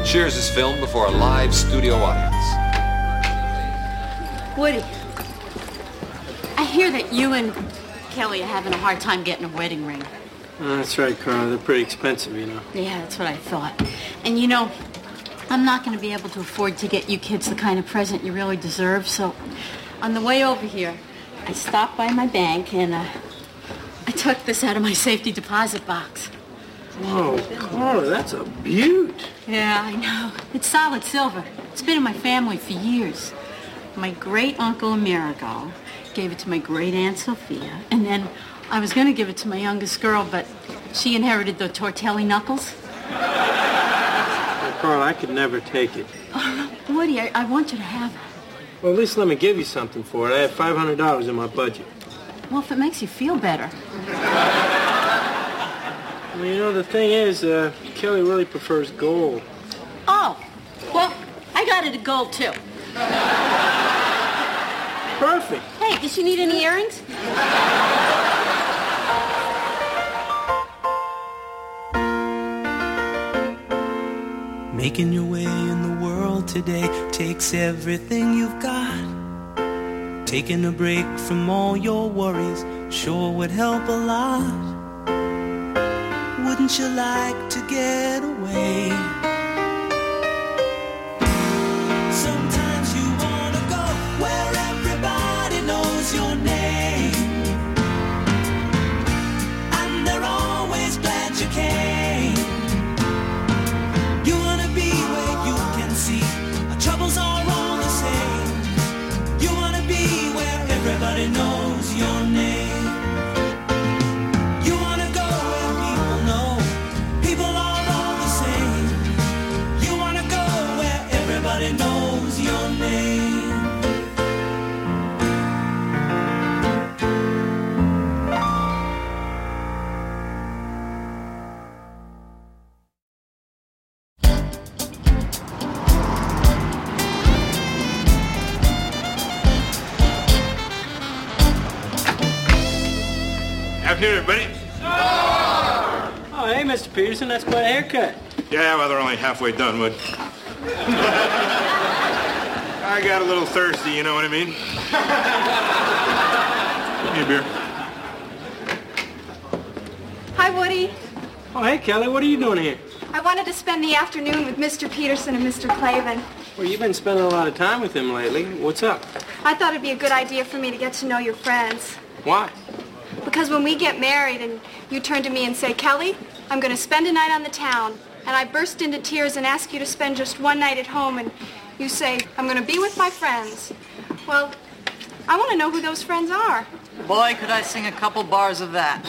Cheers is filmed before a live studio audience. Woody, I hear that you and Kelly are having a hard time getting a wedding ring. That's right, Carl. They're pretty expensive, you know. Yeah, that's what I thought. And you know, I'm not going to be able to afford to get you kids the kind of present you really deserve, so on the way over here, I stopped by my bank and I took this out of my safety deposit box. Oh, Carla, that's a beaut. Yeah, I know. It's solid silver. It's been in my family for years. My great-uncle Amerigo gave it to my great-aunt Sophia, and then I was going to give it to my youngest girl, but she inherited the Tortelli knuckles. Well, Carl, I could never take it. Oh, Woody, I want you to have it. Well, at least let me give you something for it. I have $500 in my budget. Well, if it makes you feel better. Well, you know, the thing is, Kelly really prefers gold. Oh, well, I got it at gold, too. Perfect. Hey, does she need any earrings? Making your way in the world today takes everything you've got. Taking a break from all your worries sure would help a lot. Wouldn't you like to get away? Sometimes you wanna go where everybody knows your name, and they're always glad you came. You wanna be where you can see our troubles are all the same. You wanna be where everybody knows your name. Knows your name. Afternoon, everybody. Oh, hey, Mr. Peterson, that's quite a haircut. Yeah, well, they're only halfway done, Wood. I got a little thirsty, you know what I mean? Give me a beer. Hi, Woody. Oh, hey, Kelly, what are you doing here? I wanted to spend the afternoon with Mr. Peterson and Mr. Clavin. Well, you've been spending a lot of time with him lately. What's up? I thought it'd be a good idea for me to get to know your friends. Why? Because when we get married and you turn to me and say, Kelly, I'm going to spend a night on the town, and I burst into tears and ask you to spend just one night at home, and you say, I'm going to be with my friends. Well, I want to know who those friends are. Boy, could I sing a couple bars of that.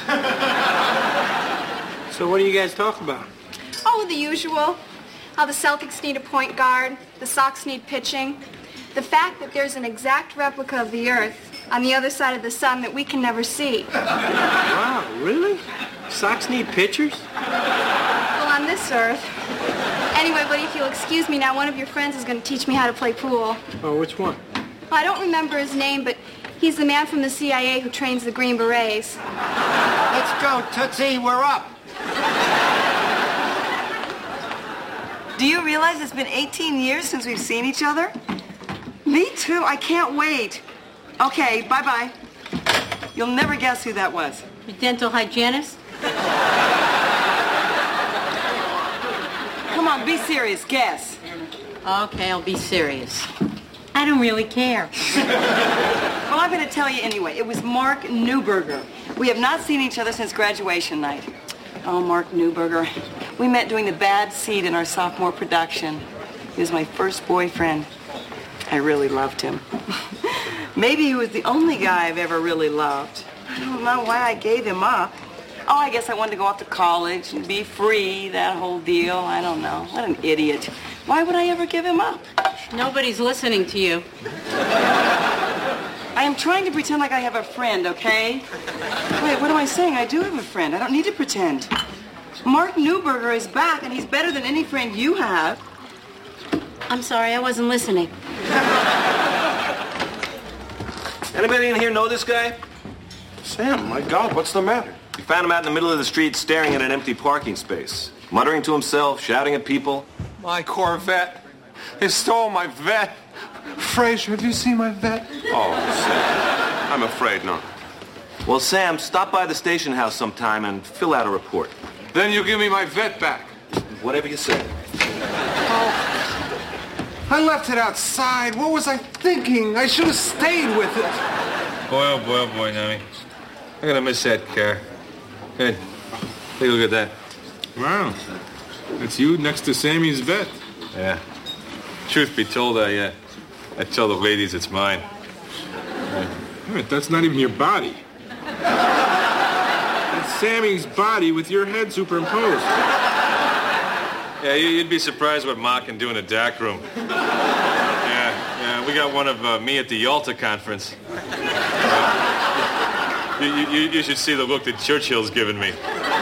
So what do you guys talk about? Oh, the usual. How the Celtics need a point guard, the Sox need pitching, the fact that there's an exact replica of the Earth on the other side of the sun that we can never see. Wow, really? Sox need pitchers? Well, on this Earth. Anyway, buddy, if you'll excuse me now, one of your friends is going to teach me how to play pool. Oh, which one? Well, I don't remember his name, but he's the man from the CIA who trains the Green Berets. Let's go, Tootsie. We're up. Do you realize it's been 18 years since we've seen each other? Me too. I can't wait. Okay, bye-bye. You'll never guess who that was. Your dental hygienist? Come on, be serious. Guess. Okay, I'll be serious. I don't really care. Well, I'm going to tell you anyway. It was Mark Newberger. We have not seen each other since graduation night. Oh, Mark Newberger. We met doing The Bad Seed in our sophomore production. He was my first boyfriend. I really loved him. Maybe he was the only guy I've ever really loved. I don't know why I gave him up. Oh, I guess I wanted to go off to college and be free, that whole deal. I don't know. What an idiot. Why would I ever give him up? Nobody's listening to you. I am trying to pretend like I have a friend, okay? Wait, what am I saying? I do have a friend. I don't need to pretend. Mark Newberger is back, and he's better than any friend you have. I'm sorry, I wasn't listening. Anybody in here know this guy? Sam, my God, what's the matter? We found him out in the middle of the street staring at an empty parking space, muttering to himself, shouting at people. My Corvette. They stole my vet. Frazier, have you seen my vet? Oh, Sam. I'm afraid not. Well, Sam, stop by the station house sometime and fill out a report. Then you give me my vet back. Whatever you say. I left it outside. What was I thinking? I should have stayed with it. Boy, oh boy, Tommy. I'm gonna miss that car. Hey, take a look at that. Wow. That's you next to Sammy's vet. Yeah. Truth be told, I tell the ladies it's mine. Wait, that's not even your body. It's Sammy's body with your head superimposed. Yeah, you'd be surprised what Ma can do in a dark room. Yeah, we got one of me at the Yalta conference. You should see the look that Churchill's given me.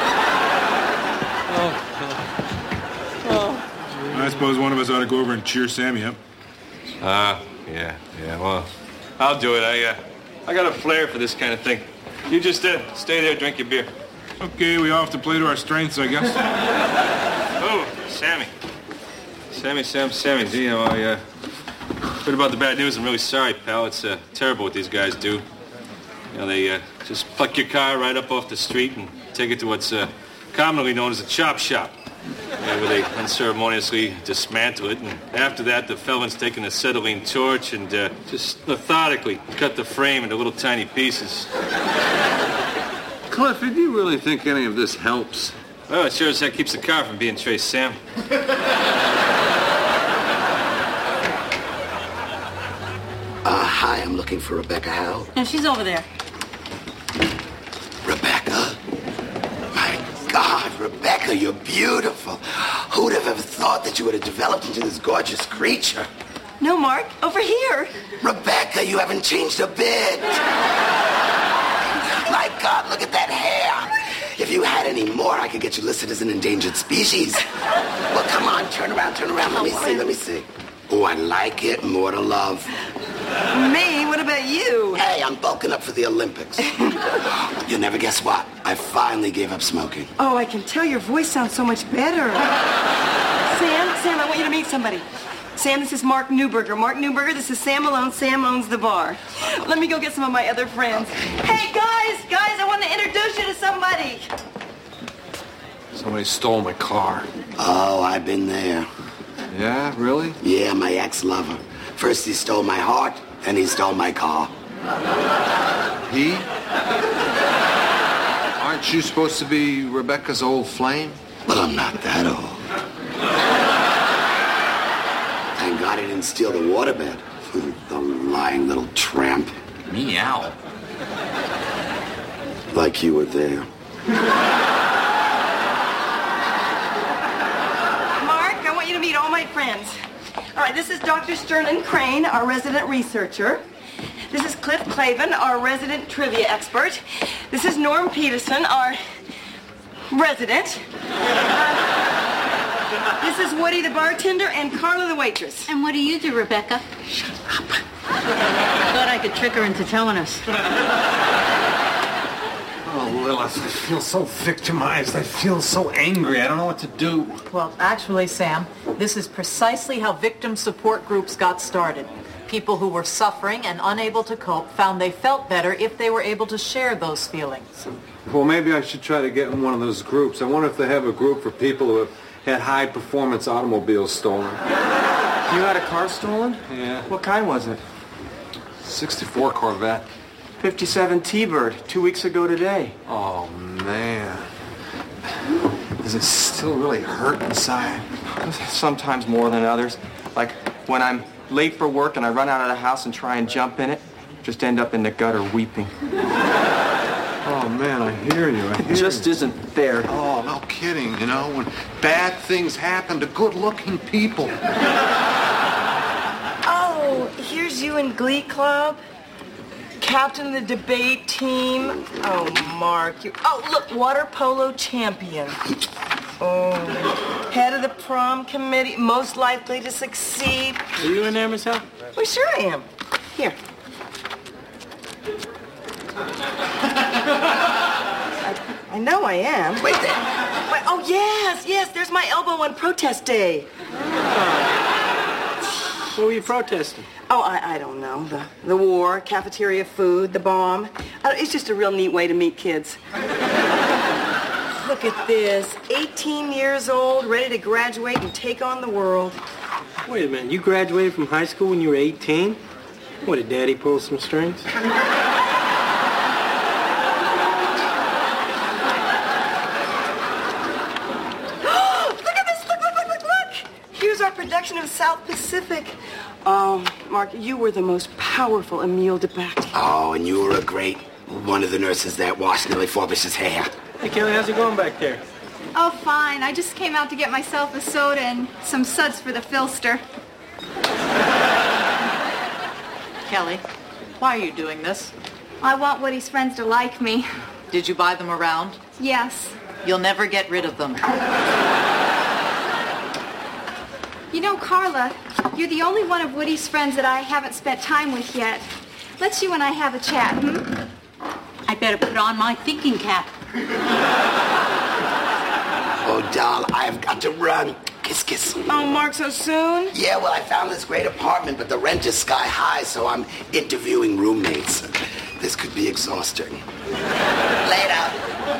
I suppose one of us ought to go over and cheer Sammy up. Yeah, well, I'll do it. I got a flair for this kind of thing. You just stay there, drink your beer. Okay, we all have to play to our strengths, I guess. Oh, Sammy. Sammy. You know, I heard about the bad news. I'm really sorry, pal. It's terrible what these guys do. You know, they just pluck your car right up off the street and take it to what's commonly known as a chop shop. Where they unceremoniously dismantle it, and after that, the felon's taking a acetylene torch and just methodically cut the frame into little tiny pieces. Clifford, do you really think any of this helps? Well, it sure as heck keeps the car from being traced, Sam. Hi, I'm looking for Rebecca Howe. No, she's over there. Rebecca? My God, Rebecca, you're beautiful. Who'd have ever thought that you would have developed into this gorgeous creature? No, Mark, over here. Rebecca, you haven't changed a bit. My God, look at that hair. If you had any more, I could get you listed as an endangered species. Well, come on, turn around. Let me see. Oh, I like it. More to love. Me? What about you? Hey, I'm bulking up for the Olympics. You'll never guess what? I finally gave up smoking. Oh, I can tell your voice sounds so much better. Sam, I want you to meet somebody. Sam, this is Mark Newberger. Mark Newberger, this is Sam Malone. Sam owns the bar. Let me go get some of my other friends. Hey, guys, I want to introduce you to somebody. Somebody stole my car. Oh, I've been there. Yeah, really? Yeah, my ex-lover. First he stole my heart, then he stole my car. He? Aren't you supposed to be Rebecca's old flame? Well, I'm not that old. Thank God he didn't steal the waterbed. The lying little tramp. Meow. Like you were there. Mark, I want you to meet all my friends. All right, this is Dr. Sterling Crane, our resident researcher. This is Cliff Clavin, our resident trivia expert. This is Norm Peterson, our resident. This is Woody, the bartender, and Carla, the waitress. And what do you do, Rebecca? Shut up. I thought I could trick her into telling us. Oh, Lilith, I feel so victimized. I feel so angry. I don't know what to do. Well, actually, Sam, this is precisely how victim support groups got started. People who were suffering and unable to cope found they felt better if they were able to share those feelings. Well, maybe I should try to get in one of those groups. I wonder if they have a group for people who have had high-performance automobiles stolen. You had a car stolen? Yeah. What kind was it? 64 Corvette. 57 T-Bird, 2 weeks ago today. Oh, man. Does it still really hurt inside? Sometimes more than others. Like when I'm late for work and I run out of the house and try and jump in it, just end up in the gutter weeping. Oh, man, I hear you. It just isn't fair. Oh, no kidding, you know, when bad things happen to good-looking people. Oh, here's you in Glee Club. Captain of the debate team. Oh, Mark. Oh, look, water polo champion. Oh, head of the prom committee, most likely to succeed. Are you in there, Miss Hell? Well, sure I am. Here. I know I am. Wait there. Wait, oh, yes, there's my elbow on protest day. What were you protesting? Oh, I don't know. The war, cafeteria food, the bomb. It's just a real neat way to meet kids. Look at this. 18 years old, ready to graduate and take on the world. Wait a minute. You graduated from high school when you were 18? What, did Daddy pull some strings? Look at this. Look. Here's our production of South Pacific. Oh, Mark, you were the most powerful Emile de Bacti. Oh, and you were a great one of the nurses that washed Nellie Forbish's hair. Hey, Kelly, how's it going back there? Oh, fine. I just came out to get myself a soda and some suds for the filster. Kelly, why are you doing this? I want Woody's friends to like me. Did you buy them around? Yes. You'll never get rid of them. You know, Carla, you're the only one of Woody's friends that I haven't spent time with yet. Let's you and I have a chat, I better put on my thinking cap. Oh, doll, I've got to run. Kiss, kiss. Oh, Mark, so soon? Yeah, well, I found this great apartment, but the rent is sky high, so I'm interviewing roommates. This could be exhausting. Later.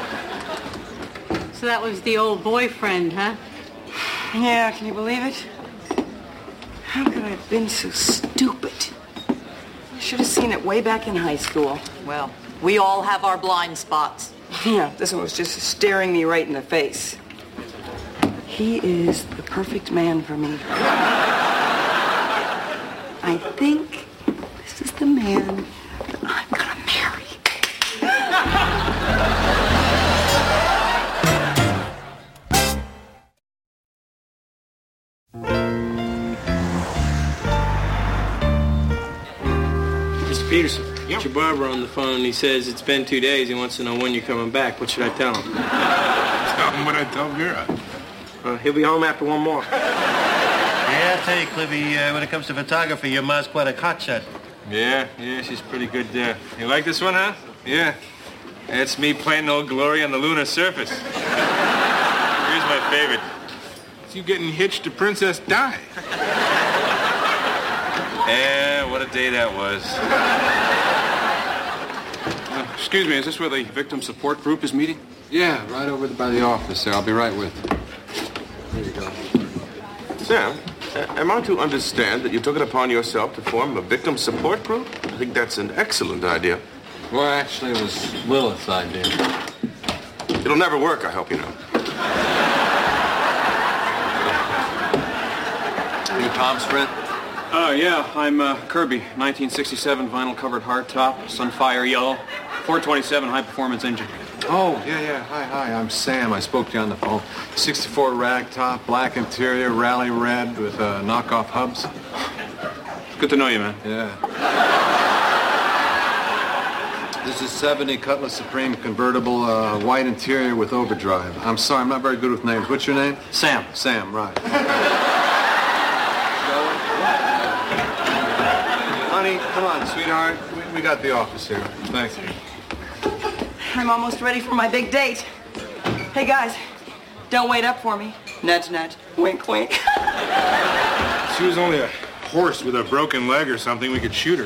So that was the old boyfriend, huh? Yeah, can you believe it? How could I have been so stupid? I should have seen it way back in high school. Well, we all have our blind spots. Yeah, this one was just staring me right in the face. He is the perfect man for me. I think this is the man that I'm gonna marry. Mr. Peterson, get your barber on the phone. He says it's been 2 days. He wants to know when you're coming back. What should I tell him? Tell him what I tell Vera. He'll be home after one more. Yeah, I tell you, Cliffy, when it comes to photography, your ma's quite a hotshot. Yeah, she's pretty good there. You like this one, huh? Yeah. That's me playing Old Glory on the lunar surface. Here's my favorite. It's you getting hitched to Princess Di. Yeah, what a day that was. Excuse me, is this where the victim support group is meeting? Yeah, right over by the office there. I'll be right with you. Here you go. Sam, am I to understand that you took it upon yourself to form a victim support group? I think that's an excellent idea. Well, actually, it was Lilith's idea. It'll never work, I hope you know. You Tom's friend? Yeah, I'm Kirby, 1967 vinyl-covered hardtop, Sunfire yellow, 427 high-performance engine. Oh, yeah. Hi, I'm Sam. I spoke to you on the phone. 64 ragtop, black interior, rally red with knockoff hubs. Good to know you, man. Yeah. This is 70 Cutlass Supreme convertible, white interior with overdrive. I'm sorry, I'm not very good with names. What's your name? Sam. Sam, right. Honey, come on, sweetheart. We got the office here. Thanks. I'm almost ready for my big date. Hey, guys, don't wait up for me. Nudge, nudge. Wink, wink. If she was only a horse with a broken leg or something, we could shoot her.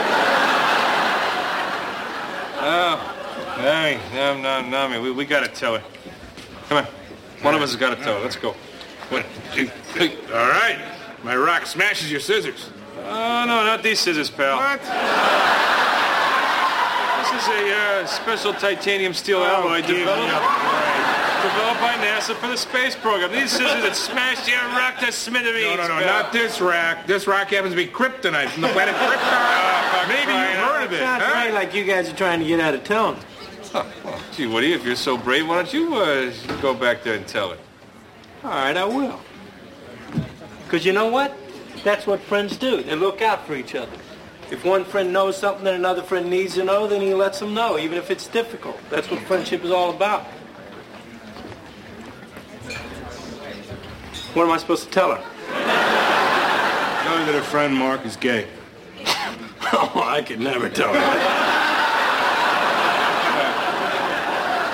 Oh, hey, no, we gotta tell her. Come on, one of us has gotta tell her. Let's go. 1, 2, 3. All right. My rock smashes your scissors. Oh, no, not these scissors, pal. What? This is a special titanium steel alloy developed by NASA for the space program. These scissors that smashed your rock to smithereens. No, pal. not this rock. This rock happens to be kryptonite from the planet Krypton. Maybe you've heard of it, Sounds huh? right like you guys are trying to get out of town. Oh, well, gee, Woody, if you're so brave, why don't you go back there and tell her? All right, I will. Because you know what? That's what friends do. They look out for each other. If one friend knows something that another friend needs to know, then he lets them know, even if it's difficult. That's what friendship is all about. What am I supposed to tell her? Tell her that her friend Mark is gay. Oh, I could never tell her.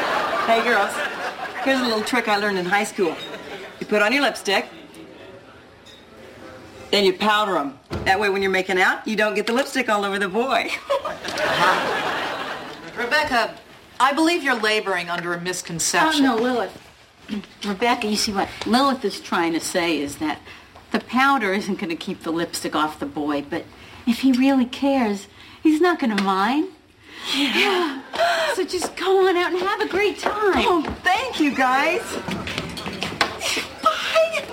Hey, girls, here's a little trick I learned in high school. You put on your lipstick, Then you powder them. That way when you're making out, you don't get the lipstick all over the boy. Rebecca, I believe you're laboring under a misconception. Oh, no, Lilith. Rebecca, you see what Lilith is trying to say is that the powder isn't going to keep the lipstick off the boy, but if he really cares, he's not going to mind. Yeah. So just go on out and have a great time. Oh, thank you, guys. Bye.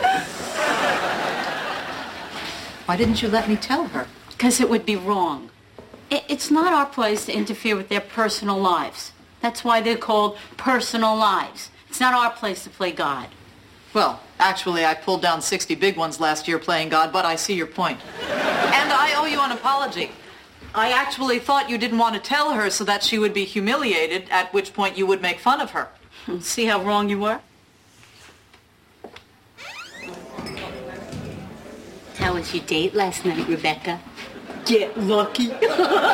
Why didn't you let me tell her? Because it would be wrong. It's not our place to interfere with their personal lives. That's why they're called personal lives. It's not our place to play God. Well, actually, I pulled down 60 big ones last year playing God, but I see your point. And I owe you an apology. I actually thought you didn't want to tell her so that she would be humiliated, at which point you would make fun of her. See how wrong you were? How was your date last night, Rebecca? Get lucky. Okay,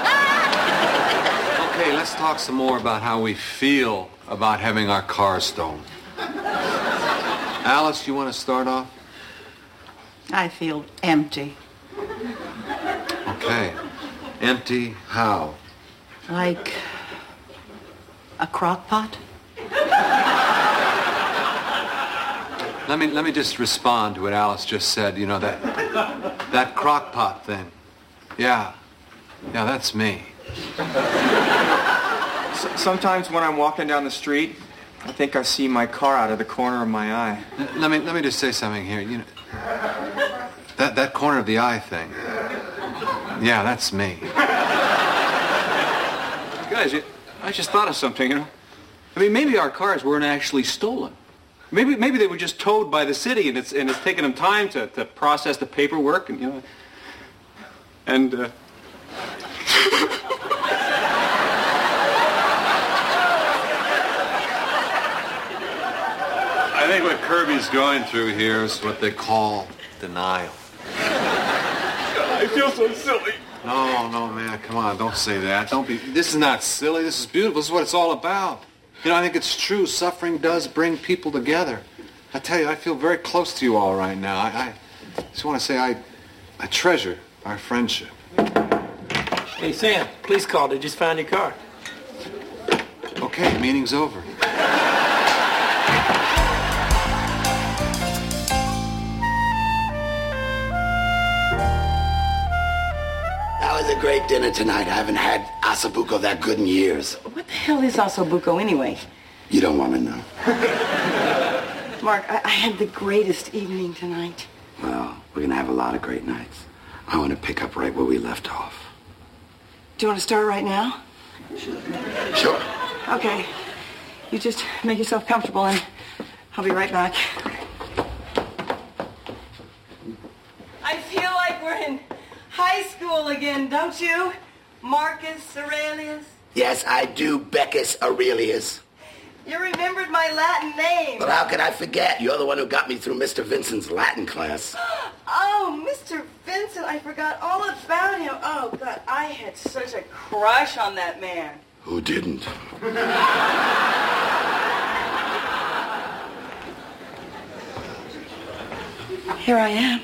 let's talk some more about how we feel about having our cars stolen. Alice, you want to start off? I feel empty. Okay. Empty how? Like a crock pot? Let me just respond to what Alice just said. You know, that crock pot thing. Yeah, that's me. Sometimes when I'm walking down the street, I think I see my car out of the corner of my eye. Let me just say something here. You know, that corner of the eye thing. Yeah, that's me. Guys, I just thought of something, you know. I mean, maybe our cars weren't actually stolen. Maybe they were just towed by the city, and it's taken them time to process the paperwork, and you know, and. I think what Kirby's going through here is what they call denial. I feel so silly. No, man, come on, don't say that. This is not silly, this is beautiful, this is what it's all about. You know, I think it's true, suffering does bring people together. I tell you, I feel very close to you all right now. I just want to say I treasure our friendship. Hey, Sam, police called. They just found your car. Okay, meeting's over. That was a great dinner tonight. I haven't had asabuco that good in years. What the hell is ossobuco anyway? You don't want to know. Mark, I had the greatest evening tonight. Well, we're going to have a lot of great nights. I want to pick up right where we left off. Do you want to start right now? Sure. Okay. You just make yourself comfortable and I'll be right back. I feel like we're in high school again, don't you? Marcus Aurelius? Yes, I do, Beckus Aurelius. You remembered my Latin name. But how could I forget? You're the one who got me through Mr. Vincent's Latin class. Oh, Mr. Vincent, I forgot all about him. Oh, God, I had such a crush on that man. Who didn't? Here I am.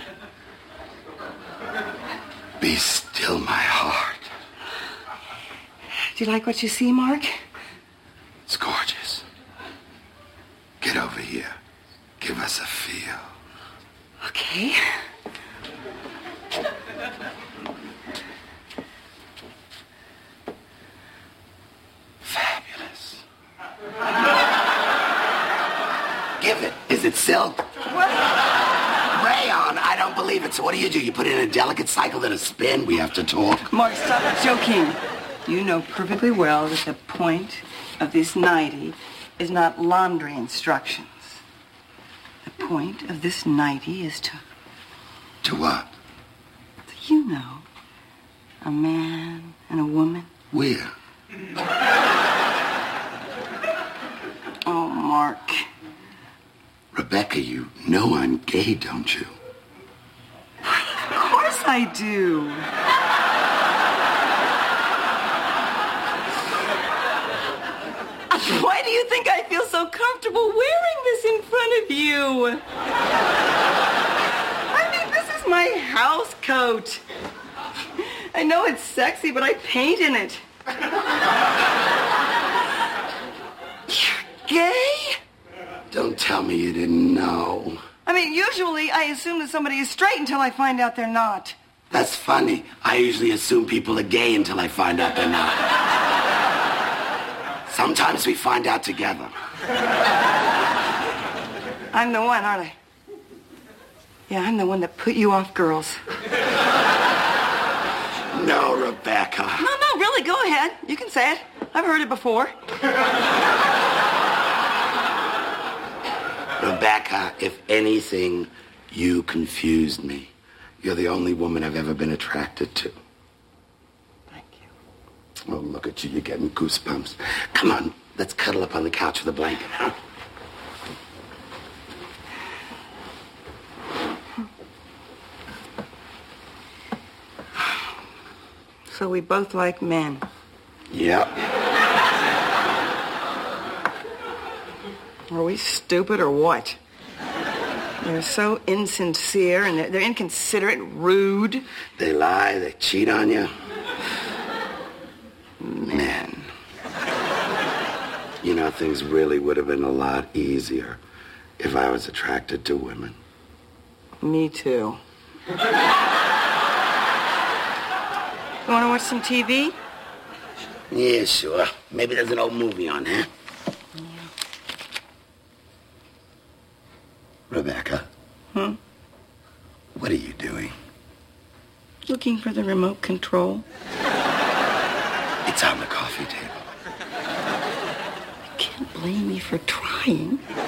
Be still, my heart. Do you like what you see, Mark? It's gorgeous. Get over here. Give us a feel. Okay. Fabulous. Give it. Is it silk? What? Rayon. I don't believe it. So what do? You put it in a delicate cycle, then a spin? We have to talk. Mark, stop joking. You know perfectly well that the point of this nightie is not laundry instructions. The point of this nightie is to... To what? You know, a man and a woman. Where? Oh, Mark. Rebecca, you know I'm gay, don't you? Of course I do. Why do you think I feel so comfortable wearing this in front of you? I mean, this is my coat. I know it's sexy, but I paint in it. You're gay? Don't tell me you didn't know. I mean, usually I assume that somebody is straight until I find out they're not. That's funny. I usually assume people are gay until I find out they're not. Sometimes we find out together. I'm the one, aren't I? Yeah, I'm the one that put you off girls. No, Rebecca. No, really, go ahead. You can say it. I've heard it before. Rebecca, if anything, you confused me. You're the only woman I've ever been attracted to. Thank you. Oh, look at you. You're getting goosebumps. Come on, let's cuddle up on the couch with a blanket, huh? So we both like men. Yep. Are we stupid or what? They're so insincere and they're inconsiderate, rude. They lie, they cheat on you. Men. You know, things really would have been a lot easier if I was attracted to women. Me too. You want to watch some TV? Yeah, sure. Maybe there's an old movie on, huh? Yeah. Rebecca. What are you doing? Looking for the remote control. It's on the coffee table. You can't blame me for trying.